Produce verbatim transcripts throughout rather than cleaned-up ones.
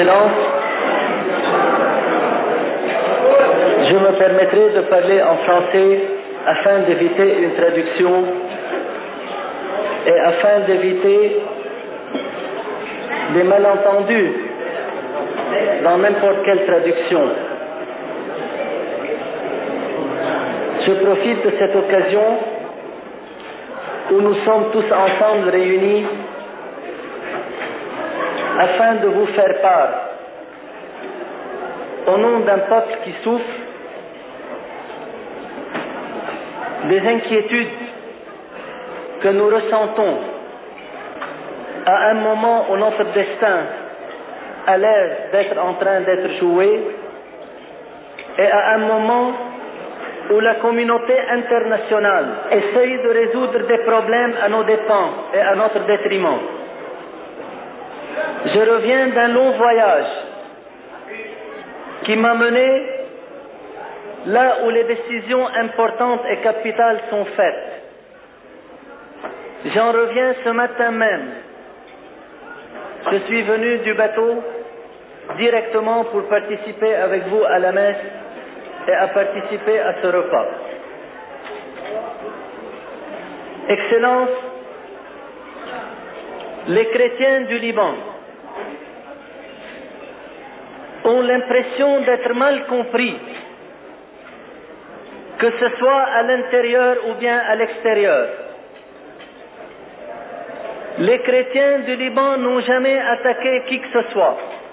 Excellences, je me permettrai de parler en français afin d'éviter une traduction et afin d'éviter des malentendus dans n'importe quelle traduction. Je profite de cette occasion où nous sommes tous ensemble réunis afin de vous faire part, au nom d'un peuple qui souffre, des inquiétudes que nous ressentons à un moment où notre destin a l'air d'être en train d'être joué et à un moment où la communauté internationale essaye de résoudre des problèmes à nos dépens et à notre détriment. Je reviens d'un long voyage qui m'a mené là où les décisions importantes et capitales sont faites. J'en reviens ce matin même. Je suis venu du bateau directement pour participer avec vous à la messe et à participer à ce repas. Excellences, les chrétiens du Liban ont l'impression d'être mal compris, que ce soit à l'intérieur ou bien à l'extérieur. Les chrétiens du Liban n'ont jamais attaqué qui que ce soit.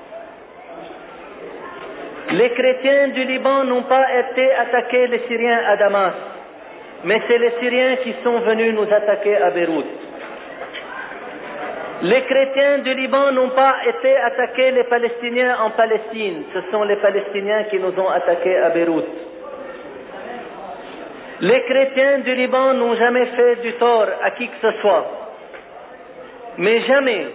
Les chrétiens du Liban n'ont pas été attaquer les Syriens à Damas, mais c'est les Syriens qui sont venus nous attaquer à Beyrouth. Les chrétiens du Liban n'ont pas été attaquer les Palestiniens en Palestine, ce sont les Palestiniens qui nous ont attaqués à Beyrouth. Les chrétiens du Liban n'ont jamais fait du tort à qui que ce soit, mais jamais,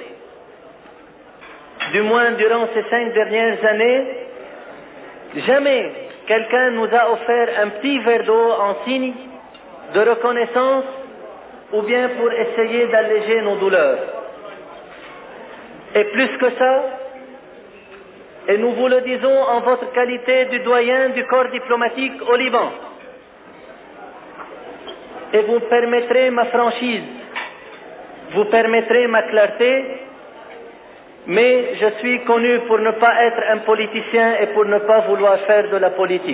du moins durant ces cinq dernières années, jamais quelqu'un nous a offert un petit verre d'eau en signe de reconnaissance ou bien pour essayer d'alléger nos douleurs. Et plus que ça, et nous vous le disons en votre qualité de doyen du corps diplomatique au Liban, et vous permettrez ma franchise, vous permettrez ma clarté, mais je suis connu pour ne pas être un politicien et pour ne pas vouloir faire de la politique.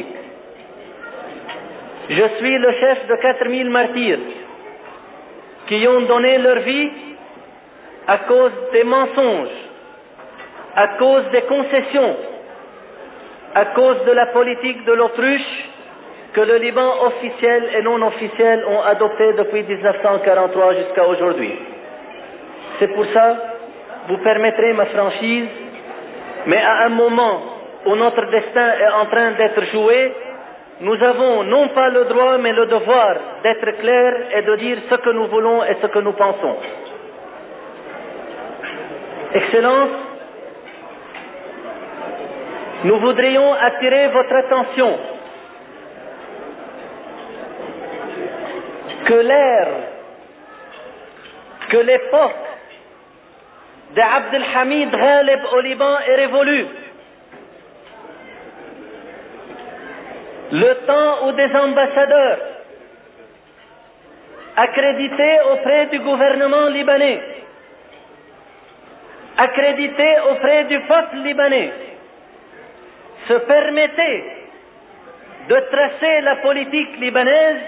Je suis le chef de quatre mille martyrs qui ont donné leur vie à cause des mensonges, à cause des concessions, à cause de la politique de l'autruche que le Liban officiel et non officiel ont adopté depuis mille neuf cent quarante-trois jusqu'à aujourd'hui. C'est pour ça, vous permettrez ma franchise, mais à un moment où notre destin est en train d'être joué, nous avons non pas le droit mais le devoir d'être clairs et de dire ce que nous voulons et ce que nous pensons. Excellences, nous voudrions attirer votre attention que l'ère, que l'époque d'Abd el-Hamid Ghalib au Liban est révolue. Le temps où des ambassadeurs accrédités auprès du gouvernement libanais, accrédités auprès du peuple libanais, se permettaient de tracer la politique libanaise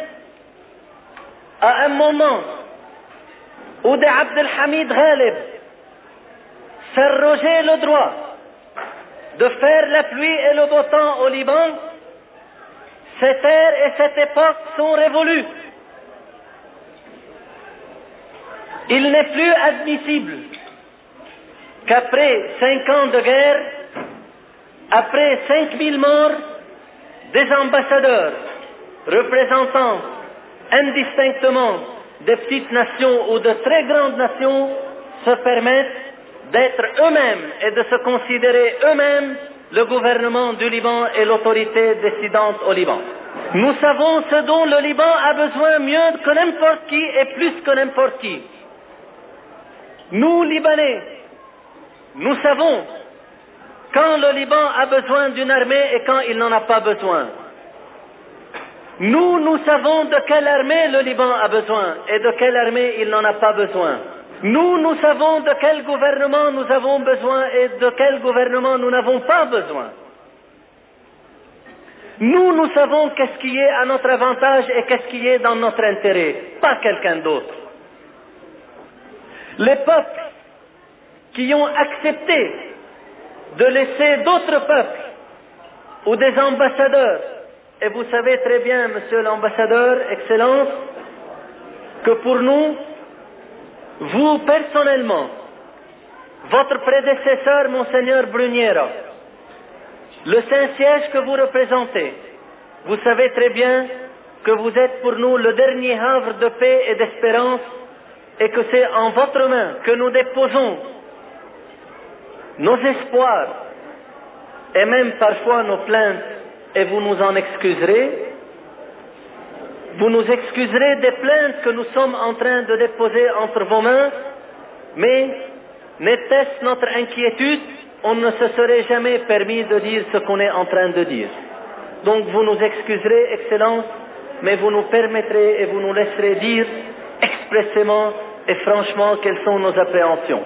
à un moment où Abd el-Hamid Ghalib s'arrogeait le droit de faire la pluie et le beau temps au Liban, cette ère et cette époque sont révolues. Il n'est plus admissible qu'après cinq ans de guerre, après cinq mille morts, des ambassadeurs représentant indistinctement des petites nations ou de très grandes nations se permettent d'être eux-mêmes et de se considérer eux-mêmes le gouvernement du Liban et l'autorité décidante au Liban. Nous savons ce dont le Liban a besoin mieux que n'importe qui et plus que n'importe qui. Nous, Libanais, nous savons quand le Liban a besoin d'une armée et quand il n'en a pas besoin. Nous, nous savons de quelle armée le Liban a besoin et de quelle armée il n'en a pas besoin. Nous, nous savons de quel gouvernement nous avons besoin et de quel gouvernement nous n'avons pas besoin. Nous, nous savons qu'est-ce qui est à notre avantage et qu'est-ce qui est dans notre intérêt, pas quelqu'un d'autre. Les peuples qui ont accepté de laisser d'autres peuples ou des ambassadeurs, et vous savez très bien, monsieur l'ambassadeur, Excellence, que pour nous, vous personnellement, votre prédécesseur, Monseigneur Bruniera, le Saint-Siège que vous représentez, vous savez très bien que vous êtes pour nous le dernier havre de paix et d'espérance et que c'est en votre main que nous déposons nos espoirs et même parfois nos plaintes, et vous nous en excuserez. Vous nous excuserez des plaintes que nous sommes en train de déposer entre vos mains, mais n'était-ce notre inquiétude, on ne se serait jamais permis de dire ce qu'on est en train de dire. Donc vous nous excuserez, Excellence, mais vous nous permettrez et vous nous laisserez dire expressément et franchement quelles sont nos appréhensions.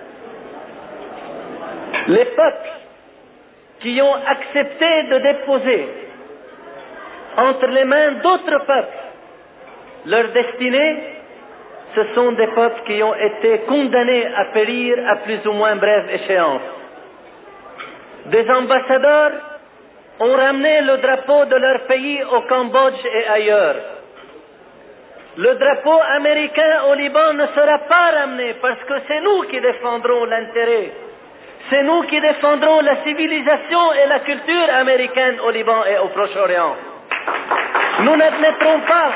Les peuples qui ont accepté de déposer entre les mains d'autres peuples leur destinée, ce sont des peuples qui ont été condamnés à périr à plus ou moins brève échéance. Des ambassadeurs ont ramené le drapeau de leur pays au Cambodge et ailleurs. Le drapeau américain au Liban ne sera pas ramené parce que c'est nous qui défendrons l'intérêt. C'est nous qui défendrons la civilisation et la culture américaine au Liban et au Proche-Orient. Nous n'admettrons pas,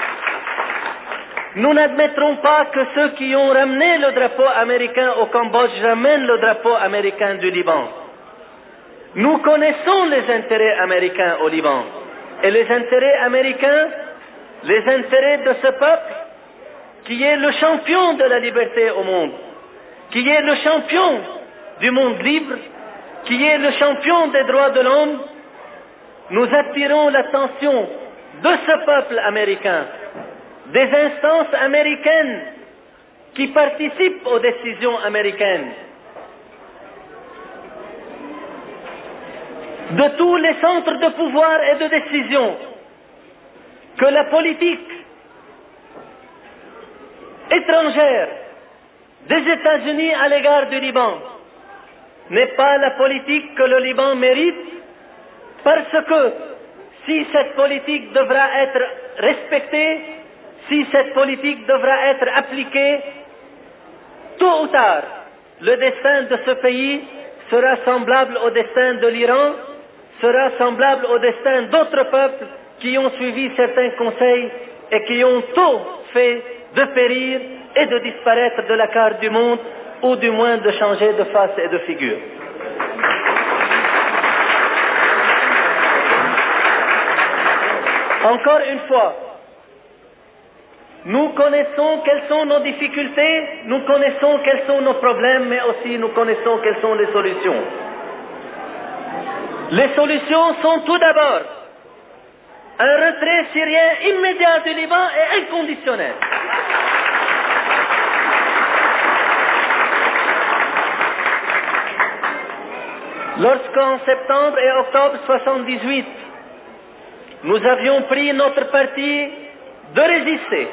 nous n'admettrons pas que ceux qui ont ramené le drapeau américain au Cambodge ramènent le drapeau américain du Liban. Nous connaissons les intérêts américains au Liban. Et les intérêts américains, les intérêts de ce peuple, qui est le champion de la liberté au monde, qui est le champion du monde libre, qui est le champion des droits de l'homme, nous attirons l'attention de ce peuple américain, des instances américaines qui participent aux décisions américaines, de tous les centres de pouvoir et de décision, que la politique étrangère des États-Unis à l'égard du Liban n'est pas la politique que le Liban mérite, parce que si cette politique devra être respectée, si cette politique devra être appliquée, tôt ou tard, le destin de ce pays sera semblable au destin de l'Iran, sera semblable au destin d'autres peuples qui ont suivi certains conseils et qui ont tôt fait de périr et de disparaître de la carte du monde, ou du moins de changer de face et de figure. Encore une fois, nous connaissons quelles sont nos difficultés, nous connaissons quels sont nos problèmes, mais aussi nous connaissons quelles sont les solutions. Les solutions sont tout d'abord un retrait syrien immédiat du Liban et inconditionnel. Lorsqu'en septembre et octobre soixante-dix-huit, nous avions pris notre parti de résister,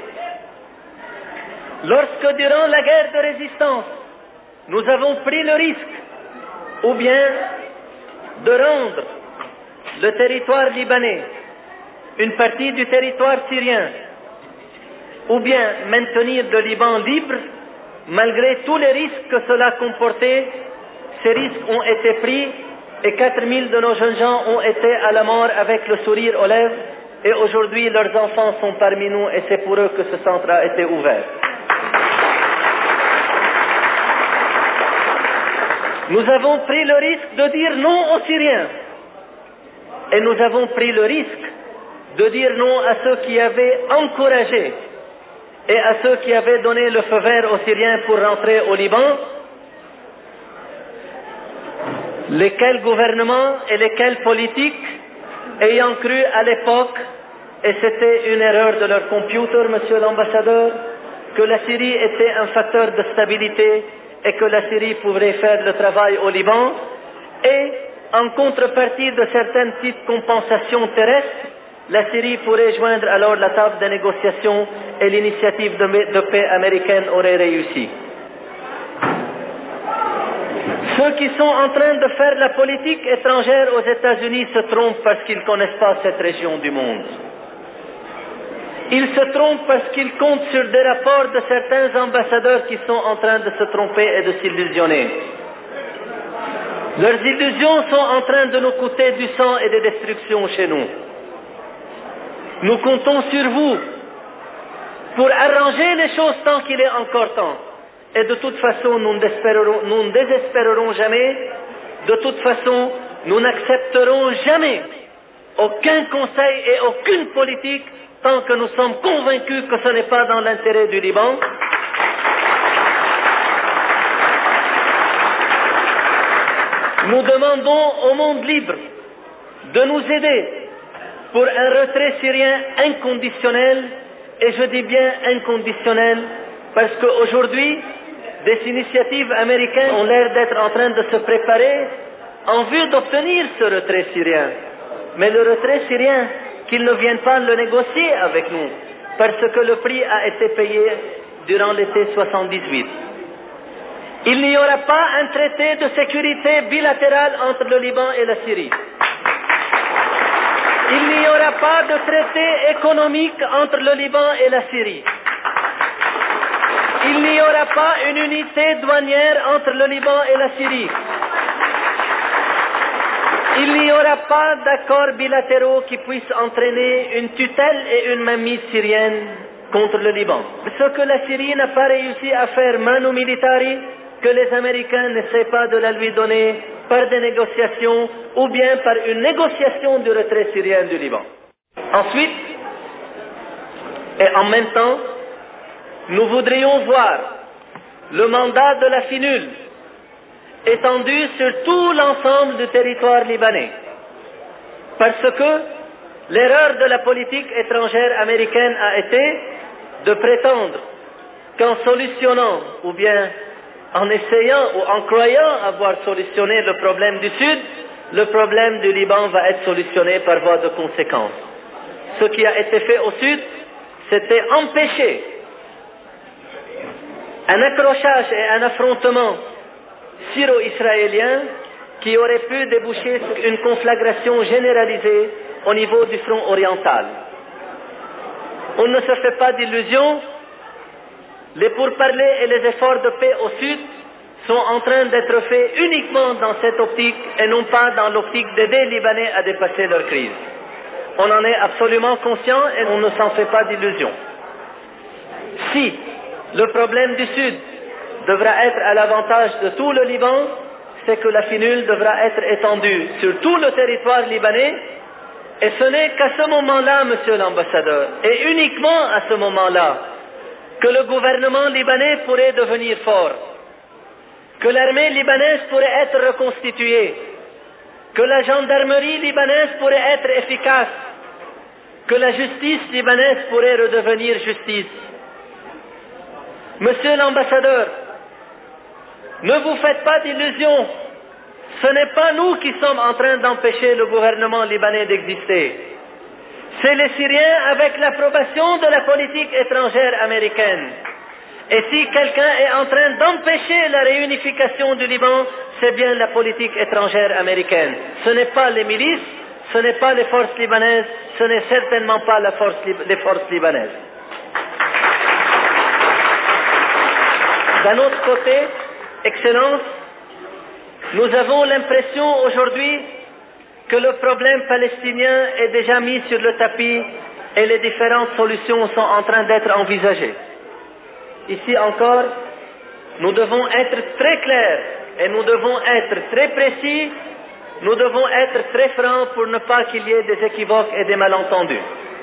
lorsque durant la guerre de résistance, nous avons pris le risque ou bien de rendre le territoire libanais, une partie du territoire syrien, ou bien maintenir le Liban libre, malgré tous les risques que cela comportait, ces risques ont été pris et quatre mille de nos jeunes gens ont été à la mort avec le sourire aux lèvres, et aujourd'hui leurs enfants sont parmi nous et c'est pour eux que ce centre a été ouvert. Nous avons pris le risque de dire non aux Syriens. Et nous avons pris le risque de dire non à ceux qui avaient encouragé et à ceux qui avaient donné le feu vert aux Syriens pour rentrer au Liban. lesquels gouvernements et lesquels politiques, ayant cru à l'époque, et c'était une erreur de leur computer, monsieur l'ambassadeur, que la Syrie était un facteur de stabilité et que la Syrie pourrait faire le travail au Liban, et en contrepartie de certaines petites compensations terrestres, la Syrie pourrait joindre alors la table de négociation et l'initiative de paix américaine aurait réussi. Ceux qui sont en train de faire la politique étrangère aux États-Unis se trompent parce qu'ils ne connaissent pas cette région du monde. Ils se trompent parce qu'ils comptent sur des rapports de certains ambassadeurs qui sont en train de se tromper et de s'illusionner. Leurs illusions sont en train de nous coûter du sang et des destructions chez nous. Nous comptons sur vous pour arranger les choses tant qu'il est encore temps. Et de toute façon, nous ne désespérerons, nous ne désespérerons jamais. De toute façon, nous n'accepterons jamais aucun conseil et aucune politique tant que nous sommes convaincus que ce n'est pas dans l'intérêt du Liban. Nous demandons au monde libre de nous aider pour un retrait syrien inconditionnel, et je dis bien inconditionnel, parce qu'aujourd'hui, des initiatives américaines ont l'air d'être en train de se préparer en vue d'obtenir ce retrait syrien. Mais le retrait syrien, qu'ils ne viennent pas le négocier avec nous, parce que le prix a été payé durant l'été soixante-dix-huit. Il n'y aura pas un traité de sécurité bilatéral entre le Liban et la Syrie. Il n'y aura pas de traité économique entre le Liban et la Syrie. Il n'y aura pas une unité douanière entre le Liban et la Syrie. Il n'y aura pas d'accords bilatéraux qui puissent entraîner une tutelle et une mainmise syrienne contre le Liban. Ce que la Syrie n'a pas réussi à faire manu militari, que les Américains n'essaient pas de la lui donner par des négociations ou bien par une négociation du retrait syrien du Liban. Ensuite, et en même temps, nous voudrions voir le mandat de la FINUL étendu sur tout l'ensemble du territoire libanais. Parce que l'erreur de la politique étrangère américaine a été de prétendre qu'en solutionnant ou bien en essayant ou en croyant avoir solutionné le problème du Sud, le problème du Liban va être solutionné par voie de conséquence. Ce qui a été fait au Sud, c'était empêcher un accrochage et un affrontement syro-israélien qui aurait pu déboucher sur une conflagration généralisée au niveau du front oriental. On ne se fait pas d'illusions. Les pourparlers et les efforts de paix au Sud sont en train d'être faits uniquement dans cette optique et non pas dans l'optique d'aider les Libanais à dépasser leur crise. On en est absolument conscient et on ne s'en fait pas d'illusions. Si le problème du Sud devra être à l'avantage de tout le Liban, c'est que la FINUL devra être étendue sur tout le territoire libanais, et ce n'est qu'à ce moment-là, monsieur l'ambassadeur, et uniquement à ce moment-là, que le gouvernement libanais pourrait devenir fort, que l'armée libanaise pourrait être reconstituée, que la gendarmerie libanaise pourrait être efficace, que la justice libanaise pourrait redevenir justice. Monsieur l'ambassadeur, ne vous faites pas d'illusions, ce n'est pas nous qui sommes en train d'empêcher le gouvernement libanais d'exister. C'est les Syriens avec l'approbation de la politique étrangère américaine. Et si quelqu'un est en train d'empêcher la réunification du Liban, c'est bien la politique étrangère américaine. Ce n'est pas les milices, ce n'est pas les forces libanaises, ce n'est certainement pas la force, les forces libanaises. D'un autre côté, Excellence, nous avons l'impression aujourd'hui que le problème palestinien est déjà mis sur le tapis et les différentes solutions sont en train d'être envisagées. Ici encore, nous devons être très clairs et nous devons être très précis, nous devons être très francs pour ne pas qu'il y ait des équivoques et des malentendus.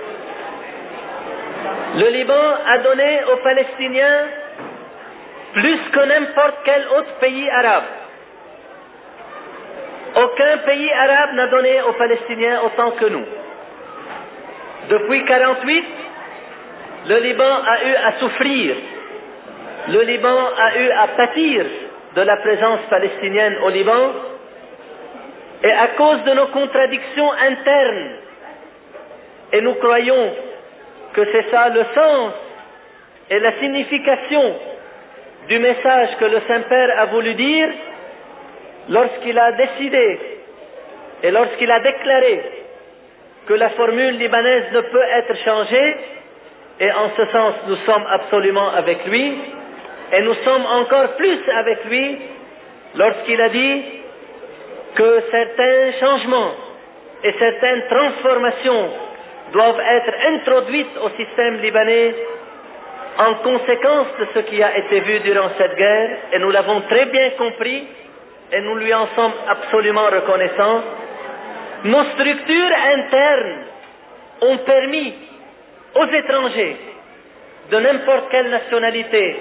Le Liban a donné aux Palestiniens plus que n'importe quel autre pays arabe aucun pays arabe n'a donné aux Palestiniens autant que nous. Depuis mille neuf cent quarante-huit, le Liban a eu à souffrir, le Liban a eu à pâtir de la présence palestinienne au Liban, et à cause de nos contradictions internes, et nous croyons que c'est ça le sens et la signification du message que le Saint-Père a voulu dire lorsqu'il a décidé et lorsqu'il a déclaré que la formule libanaise ne peut être changée, et en ce sens nous sommes absolument avec lui, et nous sommes encore plus avec lui lorsqu'il a dit que certains changements et certaines transformations doivent être introduites au système libanais en conséquence de ce qui a été vu durant cette guerre, et nous l'avons très bien compris et nous lui en sommes absolument reconnaissants. Nos structures internes ont permis aux étrangers de n'importe quelle nationalité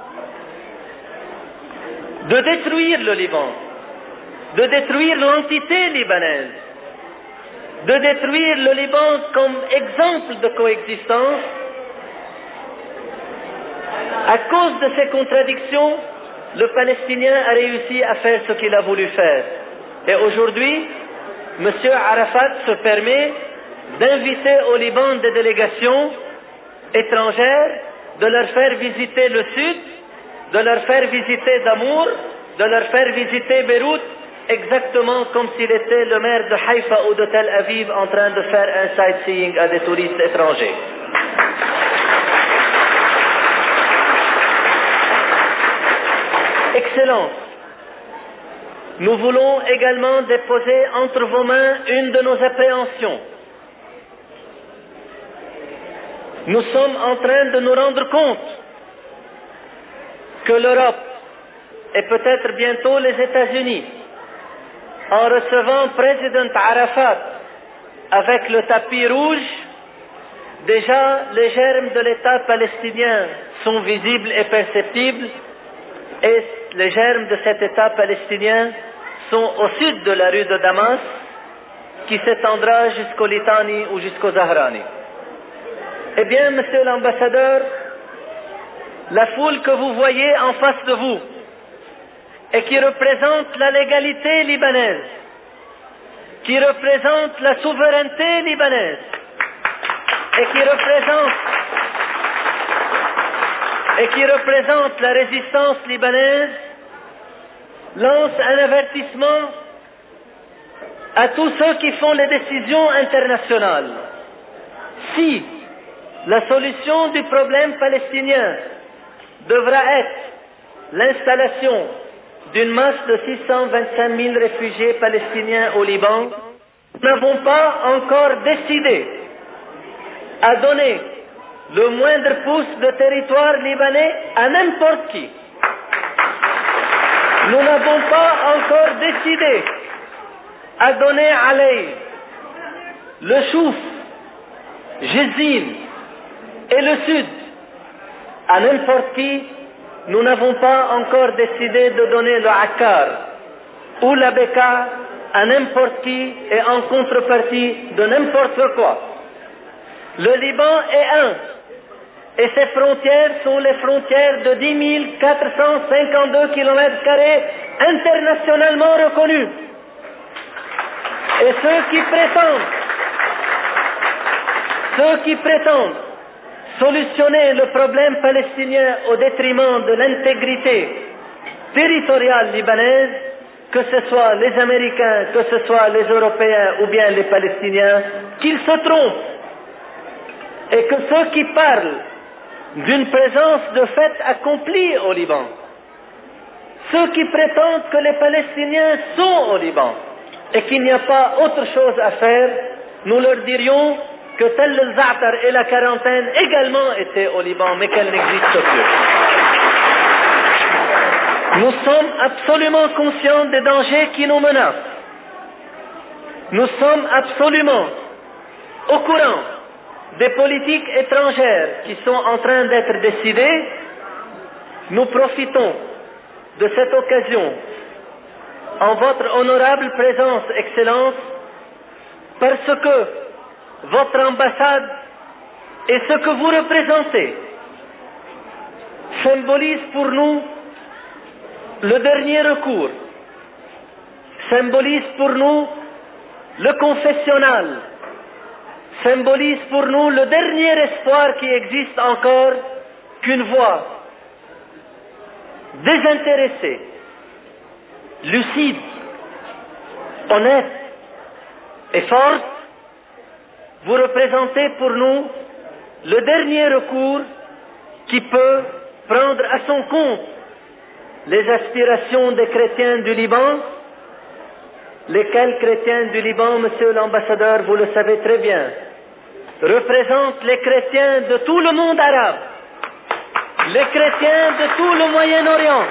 de détruire le Liban, de détruire l'entité libanaise, de détruire le Liban comme exemple de coexistence. À cause de ces contradictions, le Palestinien a réussi à faire ce qu'il a voulu faire. Et aujourd'hui, M. Arafat se permet d'inviter au Liban des délégations étrangères, de leur faire visiter le Sud, de leur faire visiter Damour, de leur faire visiter Beyrouth, exactement comme s'il était le maire de Haïfa ou de Tel Aviv en train de faire un sightseeing à des touristes étrangers. Excellence, nous voulons également déposer entre vos mains une de nos appréhensions. Nous sommes en train de nous rendre compte que l'Europe et peut-être bientôt les États-Unis, en recevant Président Arafat avec le tapis rouge, déjà les germes de l'État palestinien sont visibles et perceptibles, et les germes de cet État palestinien sont au sud de la rue de Damas, qui s'étendra jusqu'au Litani ou jusqu'au Zahrani. Eh bien, monsieur l'ambassadeur, la foule que vous voyez en face de vous, et qui représente la légalité libanaise, qui représente la souveraineté libanaise, et qui représente et qui représente la résistance libanaise, lance un avertissement à tous ceux qui font les décisions internationales. Si la solution du problème palestinien devra être l'installation d'une masse de six cent vingt-cinq mille réfugiés palestiniens au Liban, nous n'avons pas encore décidé à donner le moindre pouce de territoire libanais à n'importe qui. Nous n'avons pas encore décidé à donner à Alay, le Chouf, Jizin et le Sud à n'importe qui. Nous n'avons pas encore décidé de donner le Akkar ou la Beka à n'importe qui et en contrepartie de n'importe quoi. Le Liban est un, et ses frontières sont les frontières de dix mille quatre cent cinquante-deux kilomètres carrés internationalement reconnus. Et ceux qui prétendent, ceux qui prétendent solutionner le problème palestinien au détriment de l'intégrité territoriale libanaise, que ce soit les Américains, que ce soit les Européens ou bien les Palestiniens, qu'ils se trompent. Et que ceux qui parlent d'une présence de fait accomplie au Liban, ceux qui prétendent que les Palestiniens sont au Liban et qu'il n'y a pas autre chose à faire, nous leur dirions que tel le Za'atar et la quarantaine également étaient au Liban, mais qu'elle n'existe plus. Nous sommes absolument conscients des dangers qui nous menacent. Nous sommes absolument au courant des politiques étrangères qui sont en train d'être décidées. Nous profitons de cette occasion en votre honorable présence, Excellence, parce que votre ambassade et ce que vous représentez symbolise pour nous le dernier recours, symbolise pour nous le confessionnal, symbolise pour nous le dernier espoir qui existe encore qu'une voix désintéressée, lucide, honnête et forte, vous représentez pour nous le dernier recours qui peut prendre à son compte les aspirations des chrétiens du Liban, lesquels chrétiens du Liban, monsieur l'ambassadeur, vous le savez très bien, représentent les chrétiens de tout le monde arabe, les chrétiens de tout le Moyen-Orient,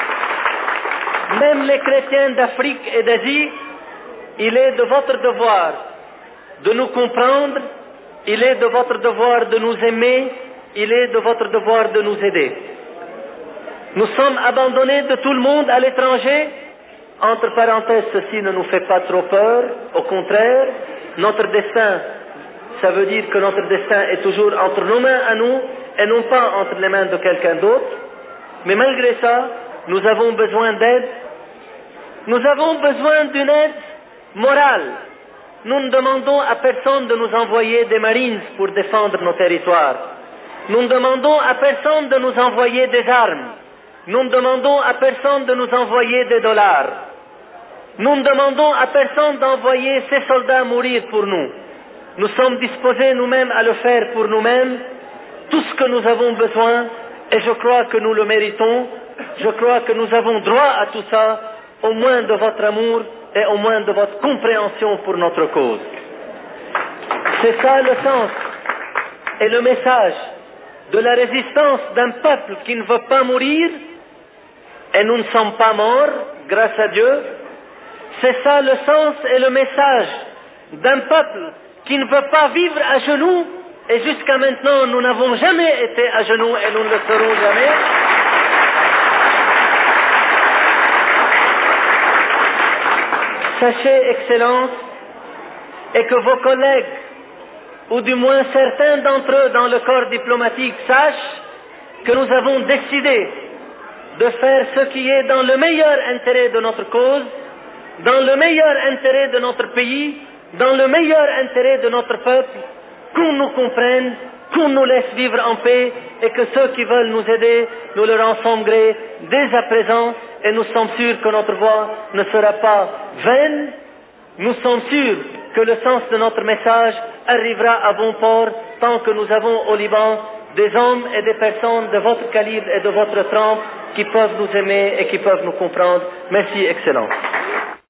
même les chrétiens d'Afrique et d'Asie. Il est de votre devoir de nous comprendre, il est de votre devoir de nous aimer, il est de votre devoir de nous aider. Nous sommes abandonnés de tout le monde à l'étranger. Entre parenthèses, ceci ne nous fait pas trop peur, au contraire, notre destin, ça veut dire que notre destin est toujours entre nos mains à nous et non pas entre les mains de quelqu'un d'autre. Mais malgré ça, nous avons besoin d'aide. Nous avons besoin d'une aide morale. Nous ne demandons à personne de nous envoyer des Marines pour défendre nos territoires. Nous ne demandons à personne de nous envoyer des armes. Nous ne demandons à personne de nous envoyer des dollars. Nous ne demandons à personne d'envoyer ses soldats mourir pour nous. Nous sommes disposés nous-mêmes à le faire pour nous-mêmes, tout ce que nous avons besoin, et je crois que nous le méritons. Je crois que nous avons droit à tout ça, au moins de votre amour et au moins de votre compréhension pour notre cause. C'est ça le sens et le message de la résistance d'un peuple qui ne veut pas mourir, et nous ne sommes pas morts, grâce à Dieu. C'est ça le sens et le message d'un peuple qui ne veut pas vivre à genoux, et jusqu'à maintenant nous n'avons jamais été à genoux et nous ne le serons jamais. Sachez, Excellence, et que vos collègues, ou du moins certains d'entre eux dans le corps diplomatique, sachent que nous avons décidé de faire ce qui est dans le meilleur intérêt de notre cause, dans le meilleur intérêt de notre pays, dans le meilleur intérêt de notre peuple, qu'on nous comprenne, qu'on nous laisse vivre en paix, et que ceux qui veulent nous aider, nous leur en sommes gré dès à présent, et nous sommes sûrs que notre voix ne sera pas vaine. Nous sommes sûrs que le sens de notre message arrivera à bon port tant que nous avons au Liban des hommes et des personnes de votre calibre et de votre trempe qui peuvent nous aimer et qui peuvent nous comprendre. Merci, Excellence.